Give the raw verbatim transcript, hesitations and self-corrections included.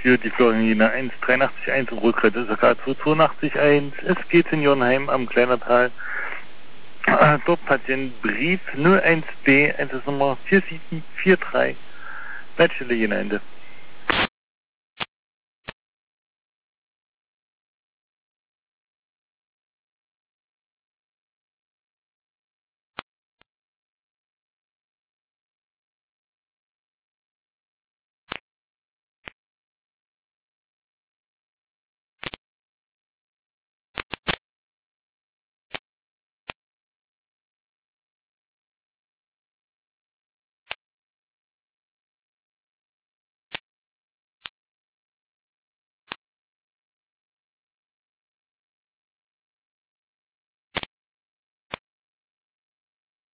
für die Florina eins dreiundachtzig eins im Rücktritt S K zwei zweiundachtzig eins. Es geht in Jonheim am Kleinertal. Äh, dort Patient Brief null eins B, Einsatznummer vier sieben vier drei. Leitstelle Jena Ende.